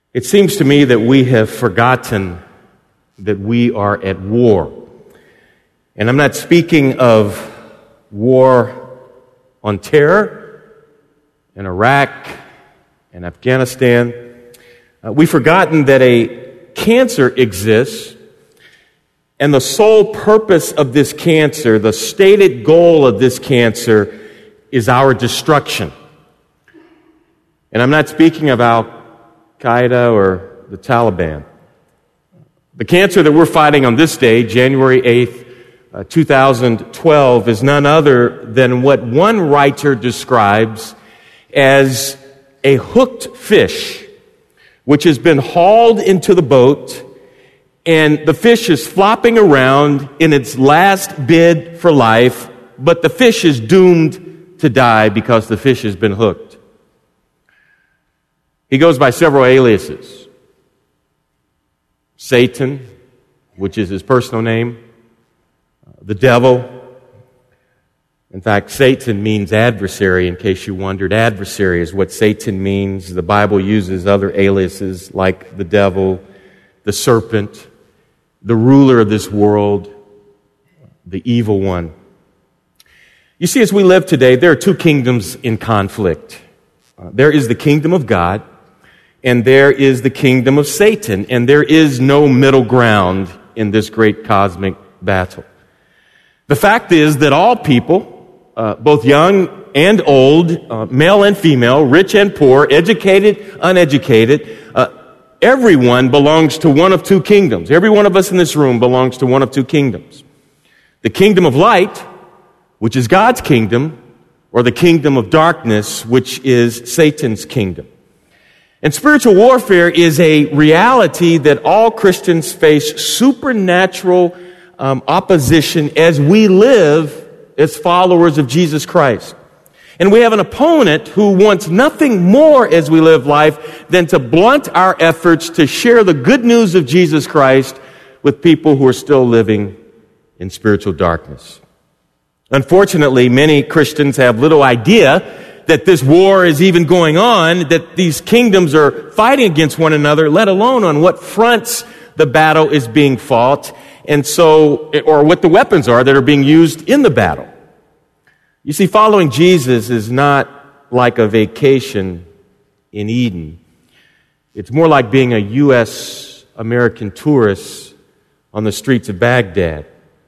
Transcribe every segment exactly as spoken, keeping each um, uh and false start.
It seems to me that we have forgotten that we are at war. And I'm not speaking of war on terror in Iraq and Afghanistan. Uh, we've forgotten that a cancer exists, and the sole purpose of this cancer, the stated goal of this cancer, is our destruction. And I'm not speaking of Al-Qaeda or the Taliban. The cancer that we're fighting on this day, January eighth, uh, two thousand twelve, is none other than what one writer describes as a hooked fish, which has been hauled into the boat, and the fish is flopping around in its last bid for life, but the fish is doomed to die because the fish has been hooked. He goes by several aliases. Satan, which is his personal name, the devil. In fact, Satan means adversary, in case you wondered. Adversary is what Satan means. The Bible uses other aliases like the devil, the serpent, the ruler of this world, the evil one. You see, as we live today, there are two kingdoms in conflict. Uh, there is the kingdom of God, and there is the kingdom of Satan, and there is no middle ground in this great cosmic battle. The fact is that all people, uh, both young and old, uh, male and female, rich and poor, educated, uneducated, uh, everyone belongs to one of two kingdoms. Every one of us in this room belongs to one of two kingdoms. The kingdom of light, which is God's kingdom, or the kingdom of darkness, which is Satan's kingdom. And spiritual warfare is a reality that all Christians face supernatural um, opposition as we live as followers of Jesus Christ. And we have an opponent who wants nothing more as we live life than to blunt our efforts to share the good news of Jesus Christ with people who are still living in spiritual darkness. Unfortunately, many Christians have little idea that this war is even going on, that these kingdoms are fighting against one another, let alone on what fronts the battle is being fought, and so, or what the weapons are that are being used in the battle. You see, following Jesus is not like a vacation in Eden. It's more like being a U S American tourist on the streets of Baghdad.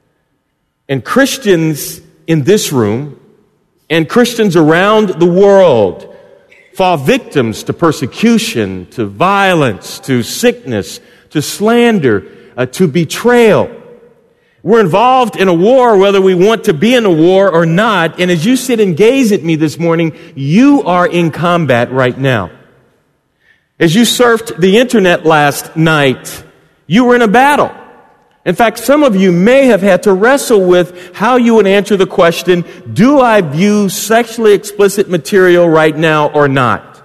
And Christians in this room and Christians around the world fall victims to persecution, to violence, to sickness, to slander, uh, to betrayal. We're involved in a war whether we want to be in a war or not. And as you sit and gaze at me this morning, you are in combat right now. As you surfed the internet last night, you were in a battle. In fact, some of you may have had to wrestle with how you would answer the question, do I view sexually explicit material right now or not?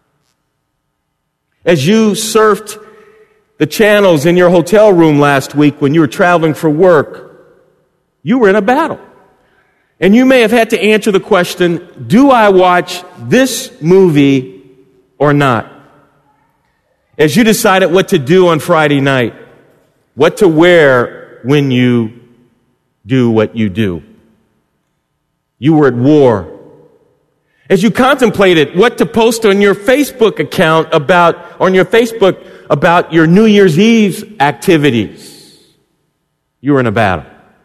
As you surfed the channels in your hotel room last week when you were traveling for work, you were in a battle. And you may have had to answer the question, do I watch this movie or not? As you decided what to do on Friday night, what to wear when you do what you do. You were at war. As you contemplated what to post on your Facebook account about, on your Facebook about your New Year's Eve activities, you were in a battle.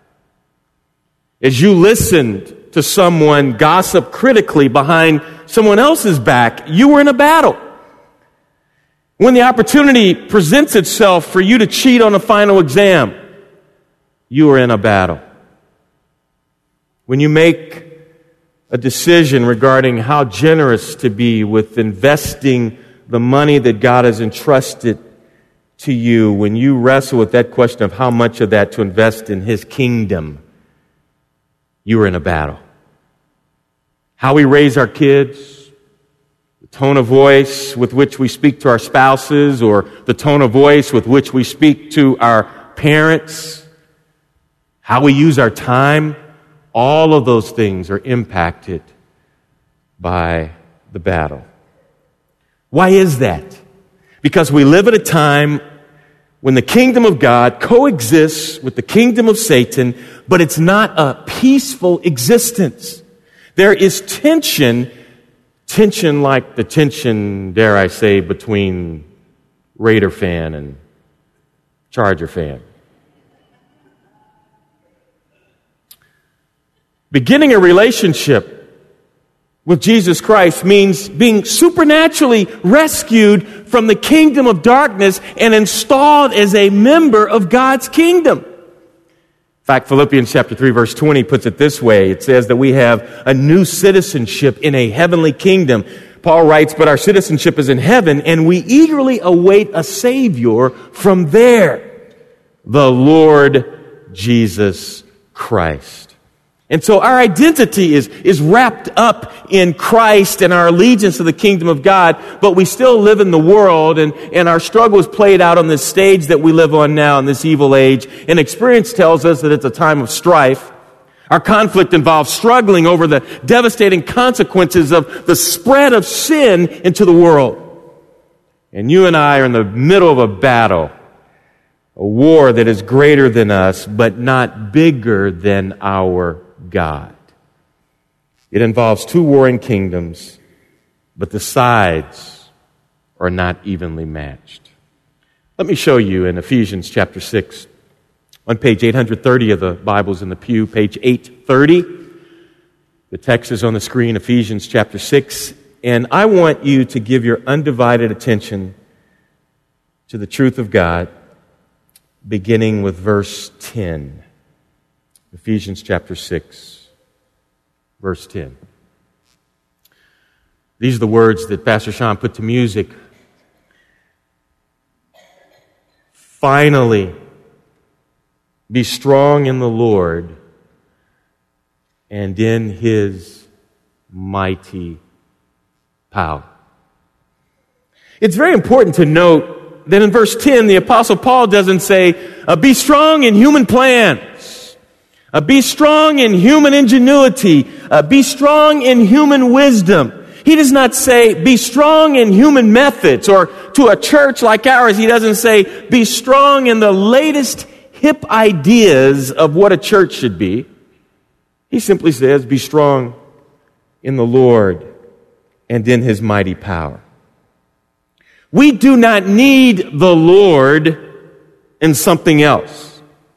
As you listened to someone gossip critically behind someone else's back, you were in a battle. When the opportunity presents itself for you to cheat on a final exam, you are in a battle. When you make a decision regarding how generous to be with investing the money that God has entrusted to you, when you wrestle with that question of how much of that to invest in His kingdom, you are in a battle. How we raise our kids, tone of voice with which we speak to our spouses, or the tone of voice with which we speak to our parents, how we use our time, all of those things are impacted by the battle. Why is that? because we live at a time when the kingdom of God coexists with the kingdom of Satan, but it's not a peaceful existence. There is tension, tension like the tension, dare I say, between Raider fan and Charger fan. Beginning a relationship with Jesus Christ means being supernaturally rescued from the kingdom of darkness and installed as a member of God's kingdom. In fact, Philippians chapter three, verse twenty puts it this way. It says that we have a new citizenship in a heavenly kingdom. Paul writes, but our citizenship is in heaven, and we eagerly await a Savior from there, the Lord Jesus Christ. And so our identity is, is wrapped up in Christ and our allegiance to the kingdom of God, but we still live in the world, and, and our struggle is played out on this stage that we live on now in this evil age. And experience tells us that it's a time of strife. Our conflict involves struggling over the devastating consequences of the spread of sin into the world. And you and I are in the middle of a battle, a war that is greater than us, but not bigger than our God. It involves two warring kingdoms, but the sides are not evenly matched. Let me show you in Ephesians chapter six, on page eight thirty of the Bibles in the pew, page eight thirty. The text is on the screen, Ephesians chapter six, and I want you to give your undivided attention to the truth of God, beginning with verse ten. Ephesians chapter six, verse ten. These are the words that Pastor Sean put to music. Finally, be strong in the Lord and in His mighty power. It's very important to note that in verse ten, the Apostle Paul doesn't say, uh, be strong in human plans. Uh, be strong in human ingenuity. Uh, be strong in human wisdom. He does not say, be strong in human methods. Or to a church like ours, he doesn't say, be strong in the latest hip ideas of what a church should be. He simply says, be strong in the Lord and in His mighty power. We do not need the Lord in something else,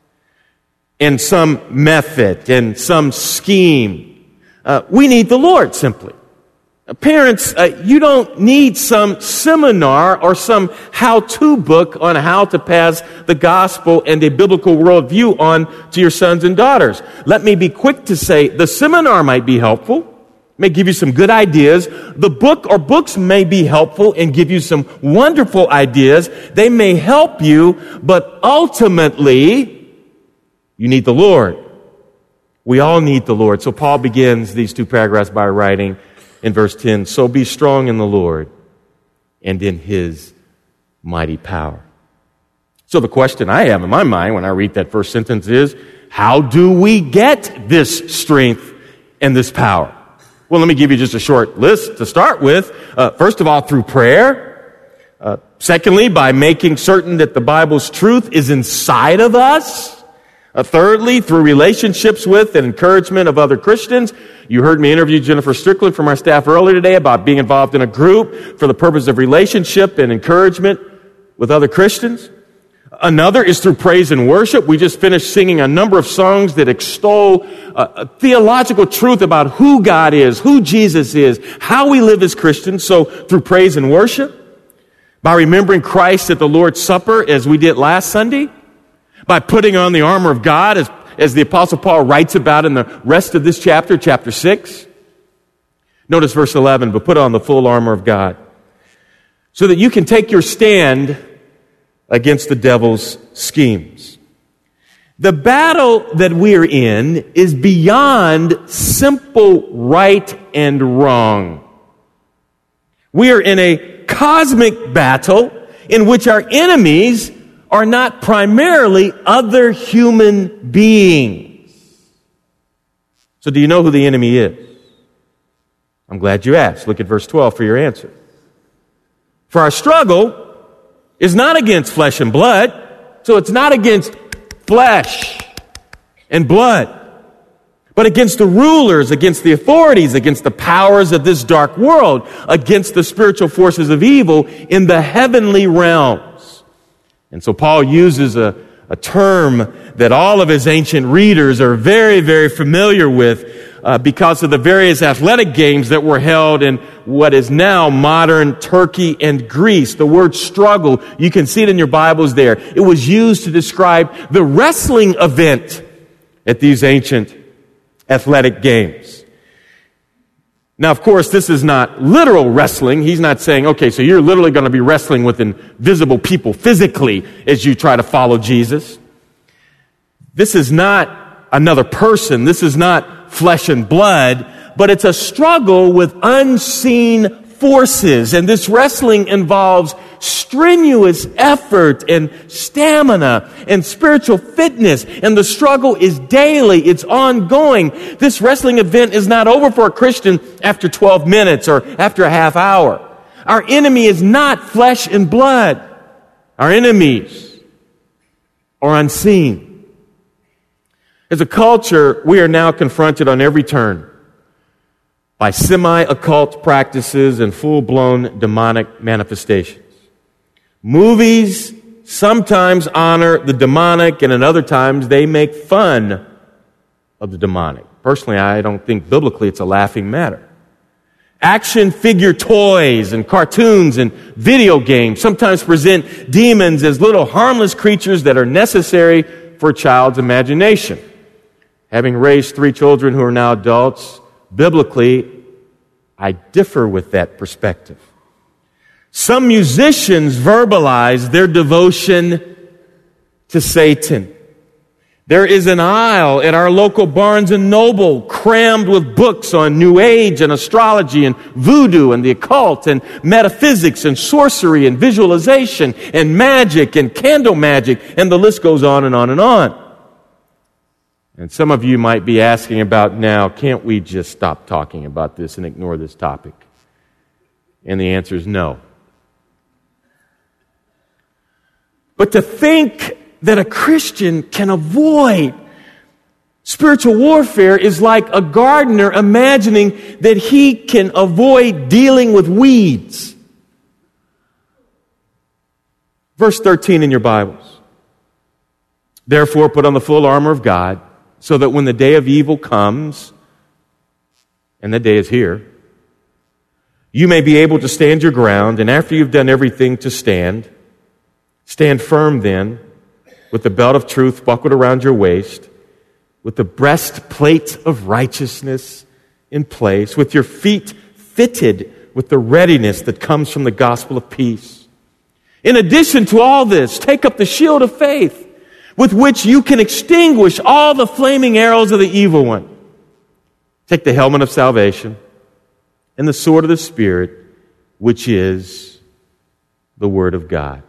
in some method, in some scheme. Uh, we need the Lord, simply. Uh, parents, uh, you don't need some seminar or some how-to book on how to pass the gospel and a biblical worldview on to your sons and daughters. Let me be quick to say the seminar might be helpful, may give you some good ideas. The book or books may be helpful and give you some wonderful ideas. They may help you, but ultimately, you need the Lord. We all need the Lord. So Paul begins these two paragraphs by writing in verse ten, so be strong in the Lord and in His mighty power. So the question I have in my mind when I read that first sentence is, how do we get this strength and this power? Well, let me give you just a short list to start with. Uh, first of all, through prayer. Uh, secondly, by making certain that the Bible's truth is inside of us. Uh, thirdly, through relationships with and encouragement of other Christians. You heard me interview Jennifer Strickland from our staff earlier today about being involved in a group for the purpose of relationship and encouragement with other Christians. Another is through praise and worship. We just finished singing a number of songs that extol uh, a theological truth about who God is, who Jesus is, how we live as Christians. So through praise and worship, by remembering Christ at the Lord's Supper as we did last Sunday, by putting on the armor of God as, as the Apostle Paul writes about in the rest of this chapter, chapter six. Notice verse eleven, but put on the full armor of God so that you can take your stand against the devil's schemes. The battle that we're in is beyond simple right and wrong. We are in a cosmic battle in which our enemies are not primarily other human beings. So do you know who the enemy is? I'm glad you asked. Look at verse twelve for your answer. For our struggle is not against flesh and blood. So it's not against flesh and blood, but against the rulers, against the authorities, against the powers of this dark world, against the spiritual forces of evil in the heavenly realms. And so Paul uses a, a term that all of his ancient readers are very, very familiar with uh, because of the various athletic games that were held in what is now modern Turkey and Greece. The word struggle, you can see it in your Bibles there. It was used to describe the wrestling event at these ancient athletic games. Now, of course, this is not literal wrestling. He's not saying, okay, so you're literally going to be wrestling with invisible people physically as you try to follow Jesus. This is not another person. This is not flesh and blood, but it's a struggle with unseen forces. And this wrestling involves strenuous effort and stamina and spiritual fitness. And the struggle is daily. It's ongoing. This wrestling event is not over for a Christian after twelve minutes or after a half hour. Our enemy is not flesh and blood. Our enemies are unseen. As a culture, we are now confronted on every turn by semi-occult practices and full-blown demonic manifestations. Movies sometimes honor the demonic, and at other times they make fun of the demonic. Personally, I don't think biblically it's a laughing matter. Action figure toys and cartoons and video games sometimes present demons as little harmless creatures that are necessary for a child's imagination. Having raised three children who are now adults, biblically, I differ with that perspective. Some musicians verbalize their devotion to Satan. There is an aisle at our local Barnes and Noble crammed with books on New Age and astrology and voodoo and the occult and metaphysics and sorcery and visualization and magic and candle magic, and the list goes on and on and on. And some of you might be asking about now, can't we just stop talking about this and ignore this topic? And the answer is no. But to think that a Christian can avoid spiritual warfare is like a gardener imagining that he can avoid dealing with weeds. Verse thirteen in your Bibles. Therefore, put on the full armor of God, so that when the day of evil comes, and the day is here, you may be able to stand your ground, and after you've done everything to stand, stand firm then, with the belt of truth buckled around your waist, with the breastplate of righteousness in place, with your feet fitted with the readiness that comes from the gospel of peace. In addition to all this, take up the shield of faith, with which you can extinguish all the flaming arrows of the evil one. Take the helmet of salvation and the sword of the Spirit, which is the Word of God.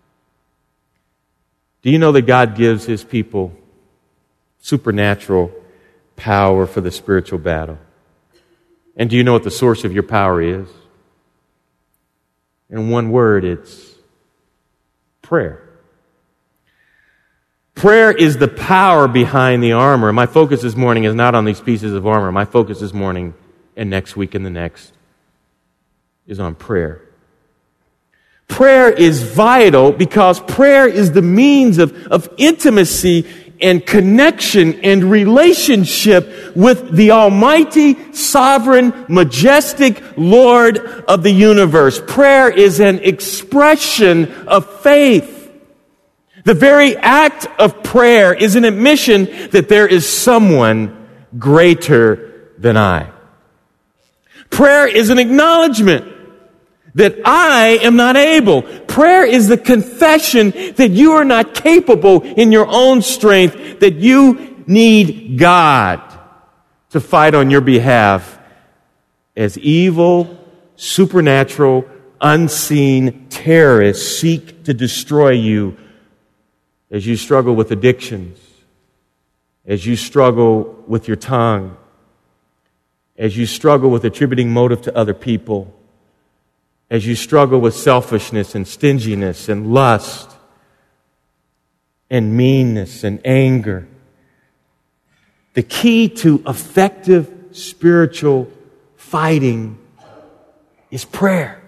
Do you know that God gives His people supernatural power for the spiritual battle? And do you know what the source of your power is? In one word, it's prayer. Prayer is the power behind the armor. My focus this morning is not on these pieces of armor. My focus this morning and next week and the next is on prayer. Prayer is vital because prayer is the means of, of intimacy and connection and relationship with the almighty, sovereign, majestic Lord of the universe. Prayer is an expression of faith. The very act of prayer is an admission that there is someone greater than I. Prayer is an acknowledgement that I am not able. Prayer is the confession that you are not capable in your own strength, that you need God to fight on your behalf as evil, supernatural, unseen terrorists seek to destroy you as you struggle with addictions, as you struggle with your tongue, as you struggle with attributing motive to other people, as you struggle with selfishness and stinginess and lust and meanness and anger. The key to effective spiritual fighting is prayer.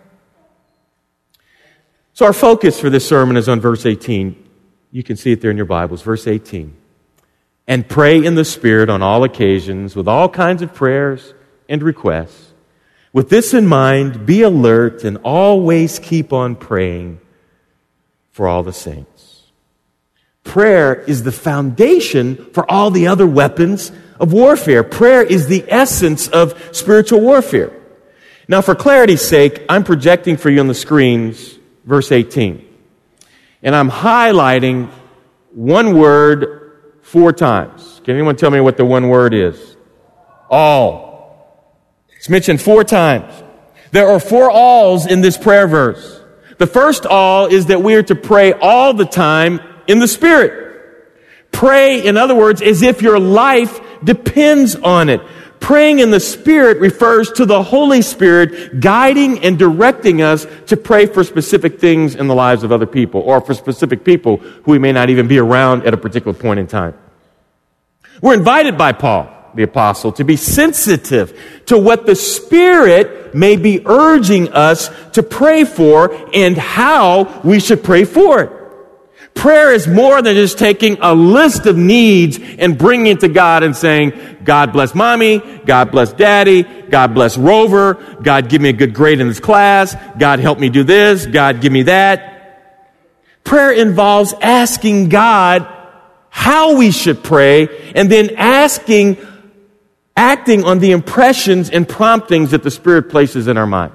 So our focus for this sermon is on verse eighteen. You can see it there in your Bibles, verse eighteen. And pray in the Spirit on all occasions with all kinds of prayers and requests. With this in mind, be alert and always keep on praying for all the saints. Prayer is the foundation for all the other weapons of warfare. Prayer is the essence of spiritual warfare. Now, for clarity's sake, I'm projecting for you on the screens verse eighteen. And I'm highlighting one word four times. Can anyone tell me what the one word is? All. It's mentioned four times. There are four alls in this prayer verse. The first all is that we are to pray all the time in the Spirit. Pray, in other words, as if your life depends on it. Praying in the Spirit refers to the Holy Spirit guiding and directing us to pray for specific things in the lives of other people, or for specific people who we may not even be around at a particular point in time. We're invited by Paul, the apostle, to be sensitive to what the Spirit may be urging us to pray for and how we should pray for it. Prayer is more than just taking a list of needs and bringing it to God and saying, God bless mommy, God bless daddy, God bless Rover, God give me a good grade in this class, God help me do this, God give me that. Prayer involves asking God how we should pray and then asking, acting on the impressions and promptings that the Spirit places in our minds.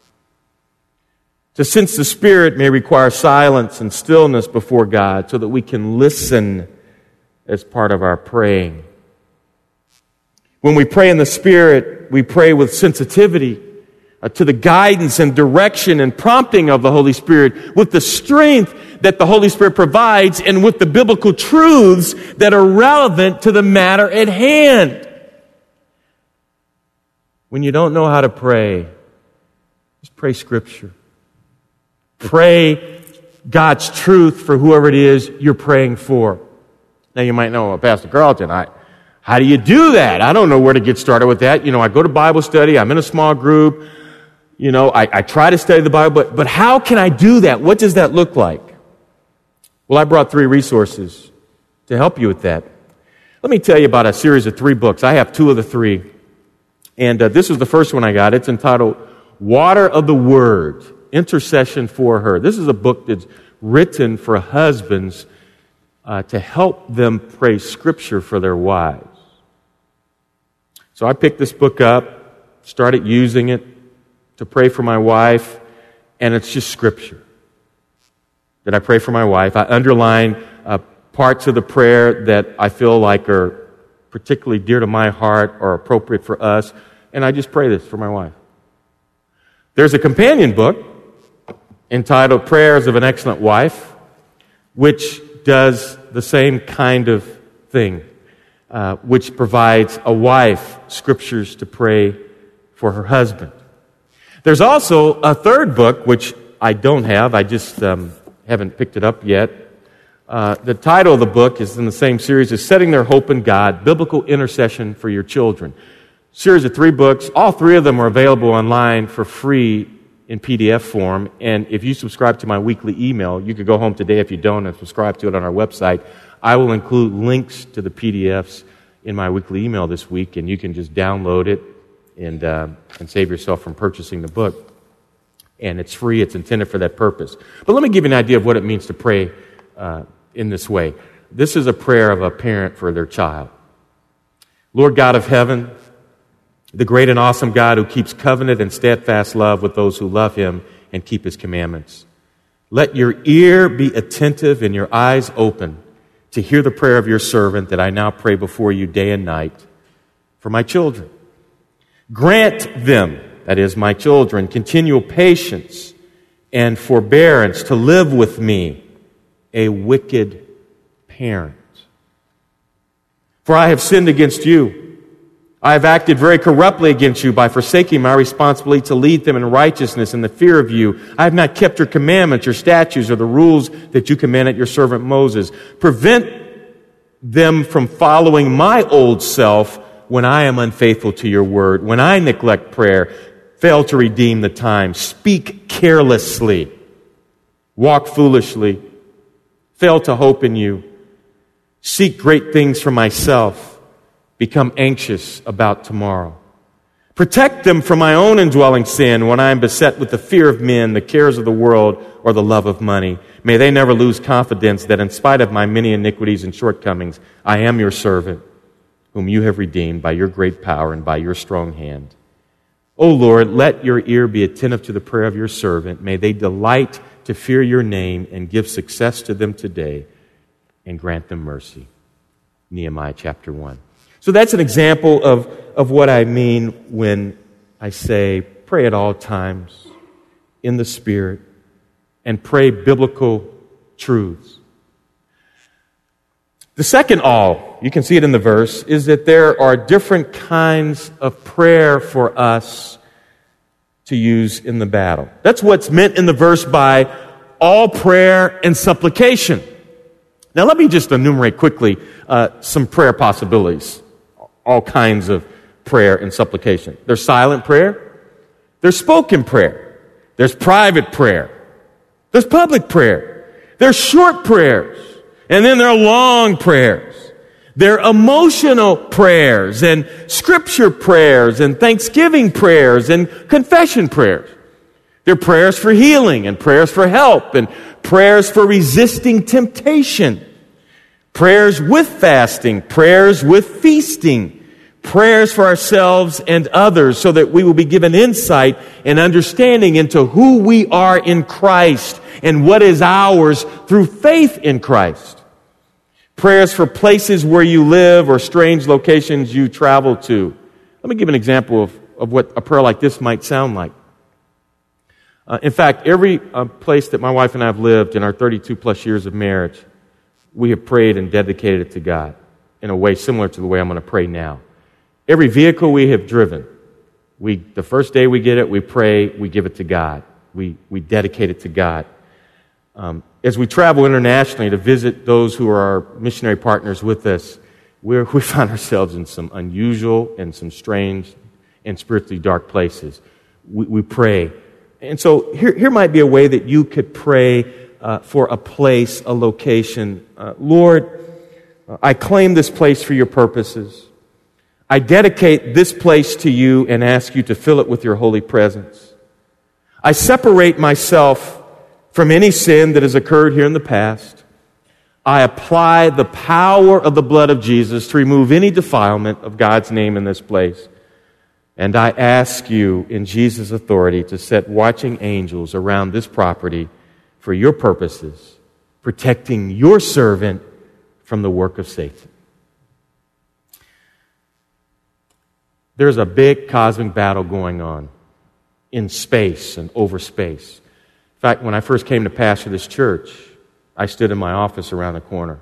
To sense the Spirit may require silence and stillness before God so that we can listen as part of our praying. When we pray in the Spirit, we pray with sensitivity uh, to the guidance and direction and prompting of the Holy Spirit, with the strength that the Holy Spirit provides and with the biblical truths that are relevant to the matter at hand. When you don't know how to pray, just pray Scripture. Pray God's truth for whoever it is you're praying for. Now you might know, well, Pastor Carlton, I, how do you do that? I don't know where to get started with that. You know, I go to Bible study, I'm in a small group, you know, I, I try to study the Bible, but, but how can I do that? What does that look like? Well, I brought three resources to help you with that. Let me tell you about a series of three books. I have two of the three. And uh, this was the first one I got. It's entitled Water of the Word, Intercession for Her. This is a book that's written for husbands uh, to help them pray Scripture for their wives. So I picked this book up, started using it to pray for my wife, and it's just Scripture that I pray for my wife. I underline uh, parts of the prayer that I feel like are particularly dear to my heart or appropriate for us, and I just pray this for my wife. There's a companion book entitled Prayers of an Excellent Wife, which does the same kind of thing, uh, which provides a wife scriptures to pray for her husband. There's also a third book, which I don't have. I just um, haven't picked it up yet. Uh, the title of the book is in the same series as Setting Their Hope in God, Biblical Intercession for Your Children. Series of three books. All three of them are available online for free in P D F form, and if you subscribe to my weekly email, you could go home today if you don't and subscribe to it on our website. I will include links to the P D Fs in my weekly email this week, and you can just download it and uh, and save yourself from purchasing the book. And it's free. It's intended for that purpose. But let me give you an idea of what it means to pray uh, in this way. This is a prayer of a parent for their child. Lord God of heaven, the great and awesome God who keeps covenant and steadfast love with those who love Him and keep His commandments. Let your ear be attentive and your eyes open to hear the prayer of your servant that I now pray before you day and night for my children. Grant them, that is, my children, continual patience and forbearance to live with me, a wicked parent. For I have sinned against you. I have acted very corruptly against you by forsaking my responsibility to lead them in righteousness and the fear of you. I have not kept your commandments, your statutes, or the rules that you commanded your servant Moses. Prevent them from following my old self when I am unfaithful to your word, when I neglect prayer, fail to redeem the time, speak carelessly, walk foolishly, fail to hope in you, seek great things for myself, become anxious about tomorrow. Protect them from my own indwelling sin when I am beset with the fear of men, the cares of the world, or the love of money. May they never lose confidence that in spite of my many iniquities and shortcomings, I am your servant, whom you have redeemed by your great power and by your strong hand. O Lord, let your ear be attentive to the prayer of your servant. May they delight to fear your name and give success to them today and grant them mercy. Nehemiah chapter one. So that's an example of, of what I mean when I say pray at all times in the Spirit and pray biblical truths. The second all, you can see it in the verse, is that there are different kinds of prayer for us to use in the battle. That's what's meant in the verse by all prayer and supplication. Now let me just enumerate quickly uh, some prayer possibilities. All kinds of prayer and supplication. There's silent prayer. There's spoken prayer. There's private prayer. There's public prayer. There's short prayers. And then there are long prayers. There are emotional prayers and scripture prayers and thanksgiving prayers and confession prayers. There are prayers for healing and prayers for help and prayers for resisting temptation. Prayers with fasting. Prayers with feasting. Prayers for ourselves and others so that we will be given insight and understanding into who we are in Christ and what is ours through faith in Christ. Prayers for places where you live or strange locations you travel to. Let me give an example of, of what a prayer like this might sound like. Uh, in fact, every uh, place that my wife and I have lived in our thirty-two plus years of marriage, we have prayed and dedicated it to God in a way similar to the way I'm going to pray now. Every vehicle we have driven, we the first day we get it, we pray, we give it to God. We we dedicate it to God. Um, as we travel internationally to visit those who are our missionary partners with us, we're, we find ourselves in some unusual and some strange and spiritually dark places. We, we pray. And so here, here might be a way that you could pray uh, for a place, a location. Uh, Lord, I claim this place for your purposes. I dedicate this place to you and ask you to fill it with your holy presence. I separate myself from any sin that has occurred here in the past. I apply the power of the blood of Jesus to remove any defilement of God's name in this place. And I ask you in Jesus' authority to set watching angels around this property for your purposes, protecting your servant from the work of Satan. There's a big cosmic battle going on in space and over space. In fact, when I first came to pastor this church, I stood in my office around the corner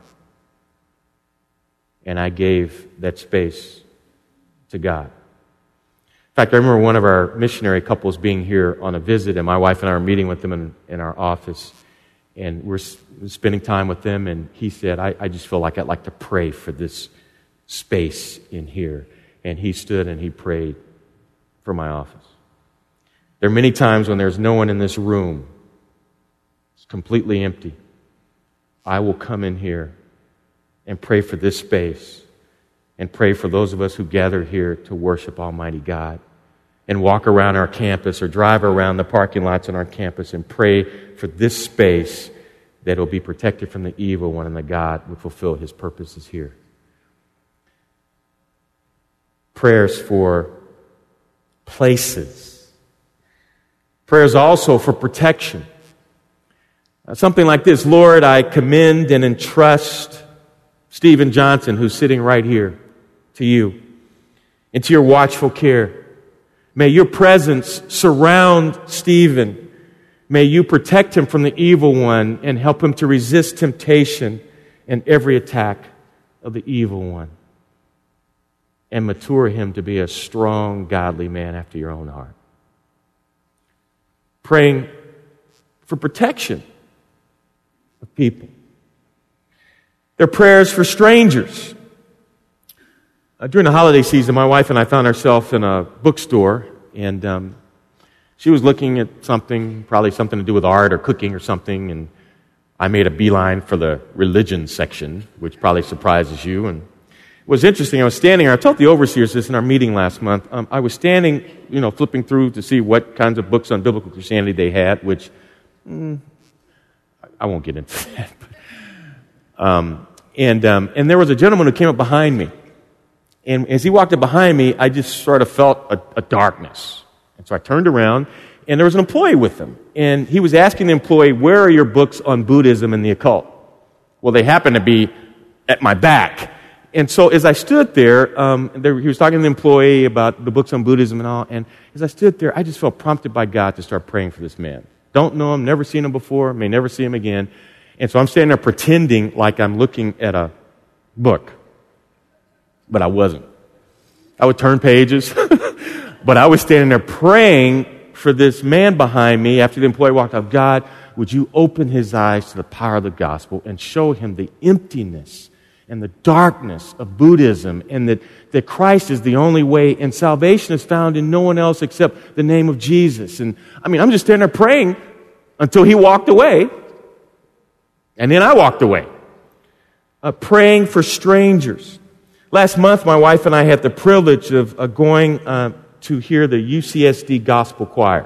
and I gave that space to God. In fact, I remember one of our missionary couples being here on a visit, and my wife and I were meeting with them in, in our office, and we're spending time with them, and he said, I, I just feel like I'd like to pray for this space in here. And he stood and he prayed for my office. There are many times when there's no one in this room. It's completely empty. I will come in here and pray for this space and pray for those of us who gather here to worship Almighty God and walk around our campus or drive around the parking lots on our campus and pray for this space that it will be protected from the evil one and that God would fulfill His purposes here. Prayers for places. Prayers also for protection. Uh, something like this: Lord, I commend and entrust Stephen Johnson, who's sitting right here, to you, into your watchful care. May your presence surround Stephen. May you protect him from the evil one and help him to resist temptation and every attack of the evil one. and mature him to be a strong, godly man after your own heart. Praying for protection of people. Their prayers for strangers. Uh, during the holiday season, my wife and I found ourselves in a bookstore, and um, she was looking at something, probably something to do with art or cooking or something, and I made a beeline for the religion section, which probably surprises you. And it was interesting. I was standing there. I told the overseers this in our meeting last month. Um, I was standing, you know, flipping through to see what kinds of books on biblical Christianity they had, which mm, I won't get into that. um, and um, and there was a gentleman who came up behind me. And as he walked up behind me, I just sort of felt a, a darkness. And so I turned around, and there was an employee with him. And he was asking the employee, where are your books on Buddhism and the occult? Well, they happened to be at my back. And so as I stood there, um, there, he was talking to the employee about the books on Buddhism and all. And as I stood there, I just felt prompted by God to start praying for this man. Don't know him, never seen him before, may never see him again. And so I'm standing there pretending like I'm looking at a book. But I wasn't. I would turn pages, but I was standing there praying for this man behind me after the employee walked up. God, would you open his eyes to the power of the gospel and show him the emptiness and the darkness of Buddhism, and that, that Christ is the only way, and salvation is found in no one else except the name of Jesus. And I mean, I'm just standing there praying until he walked away, and then I walked away. Uh, praying for strangers. Last month, my wife and I had the privilege of uh, going uh, to hear the U C S D Gospel Choir.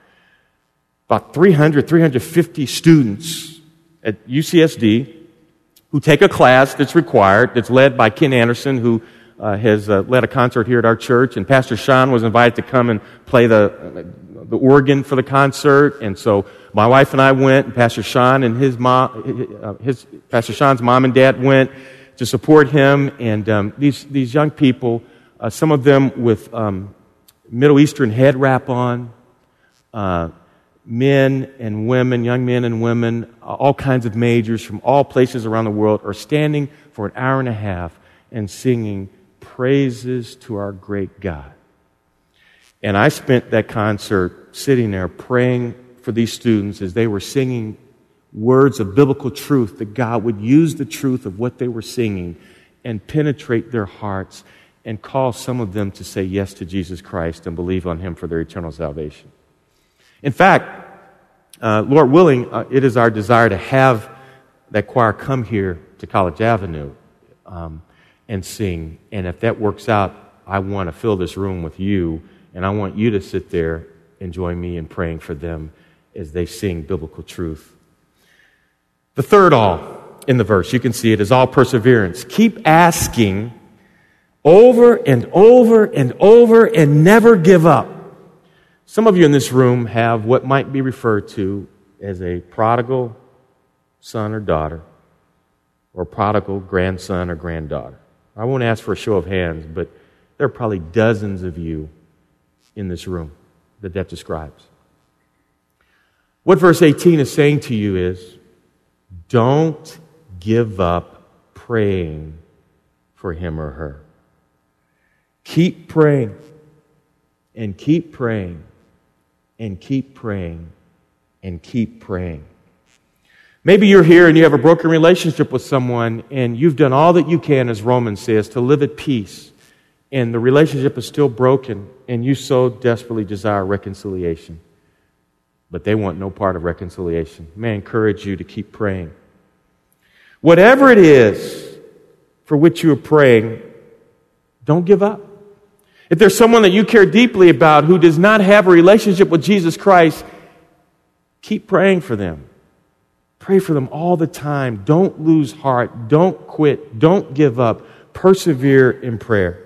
About three hundred, three hundred fifty students at U C S D who take a class that's required, that's led by Ken Anderson, who uh, has uh, led a concert here at our church, and Pastor Sean was invited to come and play the, the organ for the concert, and so my wife and I went, and Pastor Sean and his mom, uh, his Pastor Sean's mom and dad went to support him, and um, these these young people, uh, some of them with um, Middle Eastern head wrap on, uh, men and women, young men and women, all kinds of majors from all places around the world are standing for an hour and a half and singing praises to our great God. And I spent that concert sitting there praying for these students as they were singing words of biblical truth, that God would use the truth of what they were singing and penetrate their hearts and call some of them to say yes to Jesus Christ and believe on Him for their eternal salvation. In fact, uh, Lord willing, uh, it is our desire to have that choir come here to College Avenue um, and sing. And if that works out, I want to fill this room with you, and I want you to sit there and join me in praying for them as they sing biblical truth. The third all in the verse, you can see it, is all perseverance. Keep asking over and over and over and never give up. Some of you in this room have what might be referred to as a prodigal son or daughter, or prodigal grandson or granddaughter. I won't ask for a show of hands, but there are probably dozens of you in this room that that describes. What verse eighteen is saying to you is, don't give up praying for him or her. Keep praying, and keep praying, and keep praying, and keep praying. Maybe you're here and you have a broken relationship with someone, and you've done all that you can, as Romans says, to live at peace, and the relationship is still broken, and you so desperately desire reconciliation. But they want no part of reconciliation. May I encourage you to keep praying. Whatever it is for which you are praying, don't give up. If there's someone that you care deeply about who does not have a relationship with Jesus Christ, keep praying for them. Pray for them all the time. Don't lose heart. Don't quit. Don't give up. Persevere in prayer.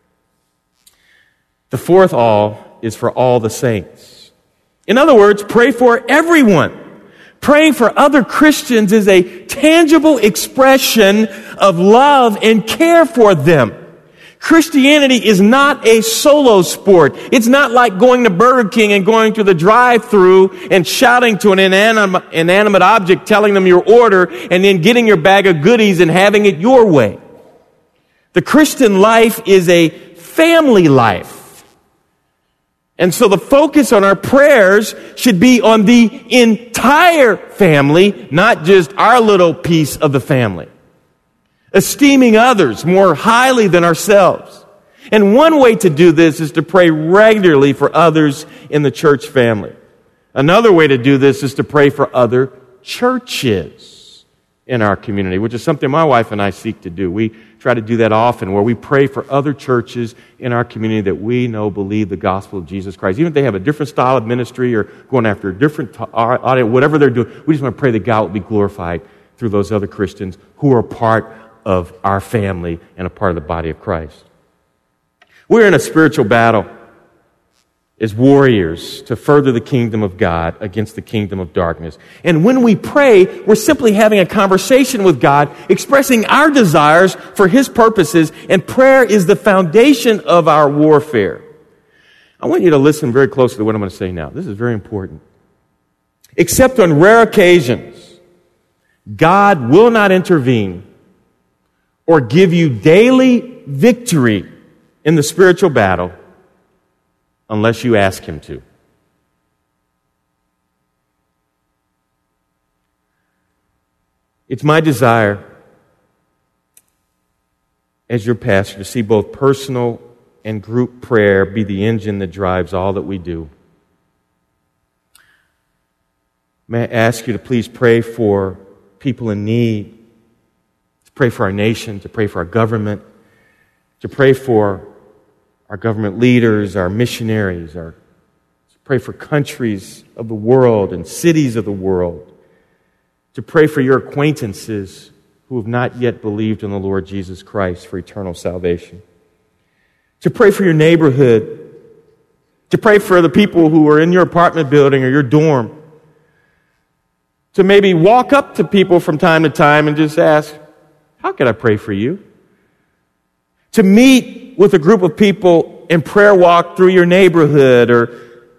The fourth all is for all the saints. In other words, pray for everyone. Praying for other Christians is a tangible expression of love and care for them. Christianity is not a solo sport. It's not like going to Burger King and going to the drive-thru and shouting to an inanimate, inanimate object, telling them your order, and then getting your bag of goodies and having it your way. The Christian life is a family life. And so the focus on our prayers should be on the entire family, not just our little piece of the family. Esteeming others more highly than ourselves. And one way to do this is to pray regularly for others in the church family. Another way to do this is to pray for other churches in our community, which is something my wife and I seek to do. We try to do that often, where we pray for other churches in our community that we know believe the gospel of Jesus Christ. Even if they have a different style of ministry or going after a different audience, whatever they're doing, we just want to pray that God will be glorified through those other Christians who are part of our family and a part of the body of Christ. We're in a spiritual battle as warriors to further the kingdom of God against the kingdom of darkness. And when we pray, we're simply having a conversation with God, expressing our desires for His purposes, and prayer is the foundation of our warfare. I want you to listen very closely to what I'm going to say now. This is very important. Except on rare occasions, God will not intervene or give you daily victory in the spiritual battle unless you ask Him to. It's my desire as your pastor to see both personal and group prayer be the engine that drives all that we do. May I ask you to please pray for people in need, to pray for our nation, to pray for our government, to pray for our government leaders, our missionaries, our, to pray for countries of the world and cities of the world, to pray for your acquaintances who have not yet believed in the Lord Jesus Christ for eternal salvation, to pray for your neighborhood, to pray for the people who are in your apartment building or your dorm, to maybe walk up to people from time to time and just ask, how can I pray for you? To meet with a group of people and prayer walk through your neighborhood, or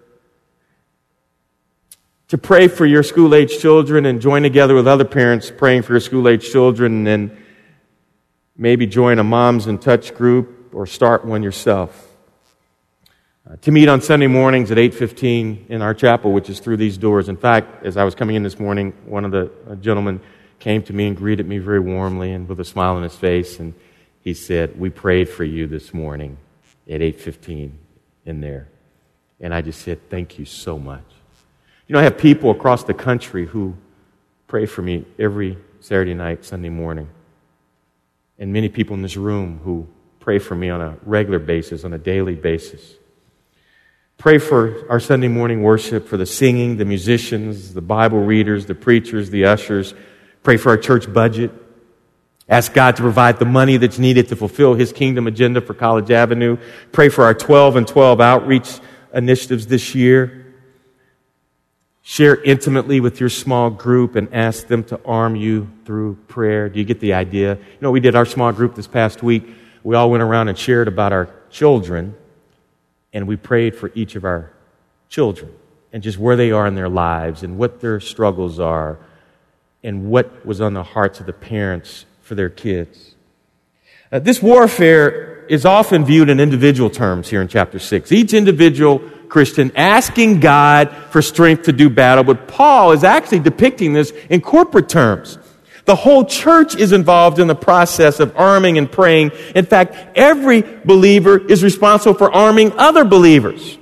to pray for your school-age children and join together with other parents praying for your school-age children, and then maybe join a Moms in Touch group or start one yourself. Uh, to meet on Sunday mornings at eight fifteen in our chapel, which is through these doors. In fact, as I was coming in this morning, one of the uh, gentlemen came to me and greeted me very warmly and with a smile on his face, and he said, we prayed for you this morning at eight fifteen in there. And I just said, thank you so much. You know, I have people across the country who pray for me every Saturday night, Sunday morning. And many people in this room who pray for me on a regular basis, on a daily basis. Pray for our Sunday morning worship, for the singing, the musicians, the Bible readers, the preachers, the ushers. Pray for our church budget. Ask God to provide the money that's needed to fulfill His kingdom agenda for College Avenue. Pray for our twelve and twelve outreach initiatives this year. Share intimately with your small group and ask them to arm you through prayer. Do you get the idea? You know, we did our small group this past week. We all went around and shared about our children, and we prayed for each of our children and just where they are in their lives and what their struggles are and what was on the hearts of the parents for their kids. Uh, this warfare is often viewed in individual terms here in chapter six. Each individual Christian asking God for strength to do battle, but Paul is actually depicting this in corporate terms. The whole church is involved in the process of arming and praying. In fact, every believer is responsible for arming other believers.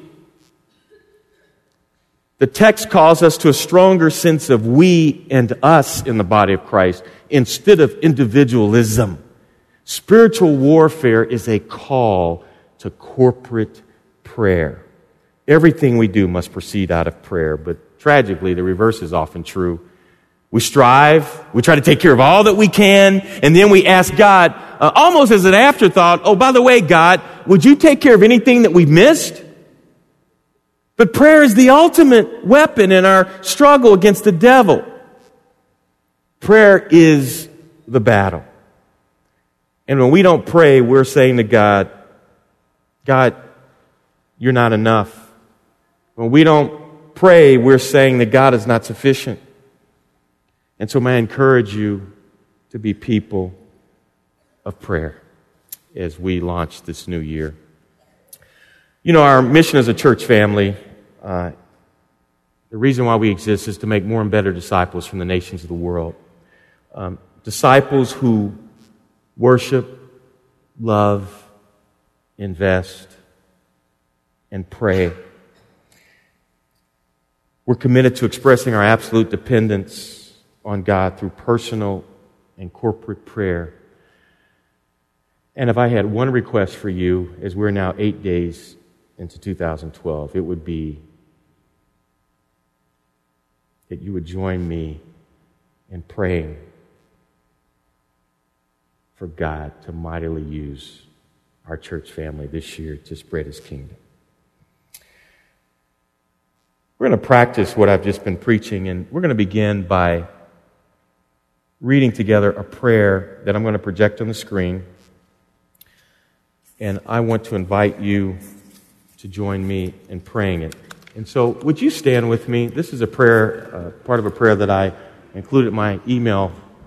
The text calls us to a stronger sense of we and us in the body of Christ instead of individualism. Spiritual warfare is a call to corporate prayer. Everything we do must proceed out of prayer, but tragically, the reverse is often true. We strive, we try to take care of all that we can, and then we ask God, uh, almost as an afterthought, oh, by the way, God, would you take care of anything that we've missed? But prayer is the ultimate weapon in our struggle against the devil. Prayer is the battle. And when we don't pray, we're saying to God, God, you're not enough. When we don't pray, we're saying that God is not sufficient. And so may I encourage you to be people of prayer as we launch this new year. You know, our mission as a church family, uh, the reason why we exist is to make more and better disciples from the nations of the world. Um, disciples who worship, love, invest, and pray. We're committed to expressing our absolute dependence on God through personal and corporate prayer. And if I had one request for you, as we're now eight days into two thousand twelve, it would be that you would join me in praying for God to mightily use our church family this year to spread His kingdom. We're going to practice what I've just been preaching, and we're going to begin by reading together a prayer that I'm going to project on the screen. And I want to invite you to join me in praying it. And so, would you stand with me? This is a prayer, uh, part of a prayer that I included in my email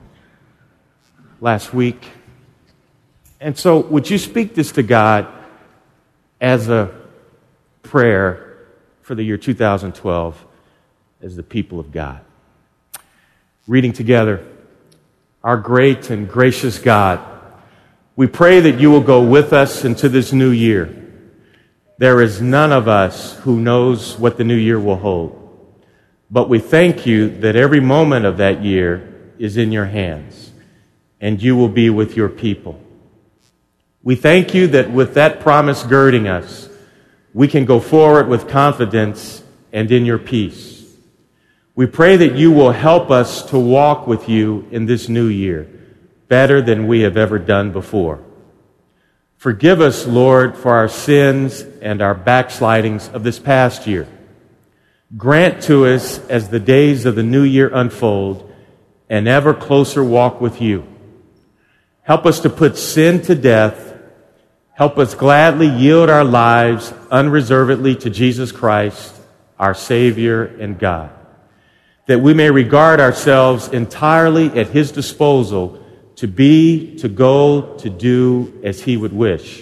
last week. And so, would you speak this to God as a prayer for the year two thousand twelve as the people of God? Reading together, our great and gracious God, we pray that you will go with us into this new year. There is none of us who knows what the new year will hold. But we thank you that every moment of that year is in your hands, and you will be with your people. We thank you that with that promise girding us, we can go forward with confidence and in your peace. We pray that you will help us to walk with you in this new year better than we have ever done before. Forgive us, Lord, for our sins and our backslidings of this past year. Grant to us, as the days of the new year unfold, an ever closer walk with you. Help us to put sin to death. Help us gladly yield our lives unreservedly to Jesus Christ, our Savior and God, that we may regard ourselves entirely at His disposal to be, to go, to do as He would wish.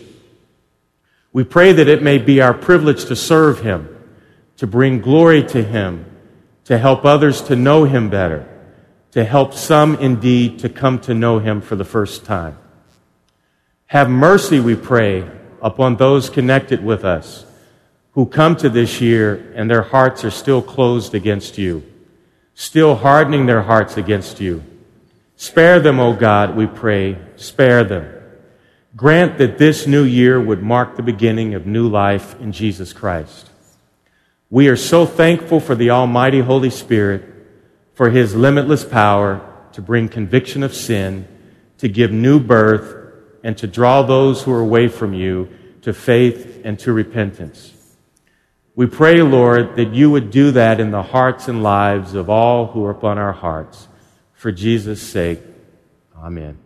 We pray that it may be our privilege to serve Him, to bring glory to Him, to help others to know Him better, to help some indeed to come to know Him for the first time. Have mercy, we pray, upon those connected with us who come to this year and their hearts are still closed against you, still hardening their hearts against you. Spare them, O God, we pray. Spare them. Grant that this new year would mark the beginning of new life in Jesus Christ. We are so thankful for the Almighty Holy Spirit, for His limitless power to bring conviction of sin, to give new birth, and to draw those who are away from you to faith and to repentance. We pray, Lord, that you would do that in the hearts and lives of all who are upon our hearts. For Jesus' sake, amen.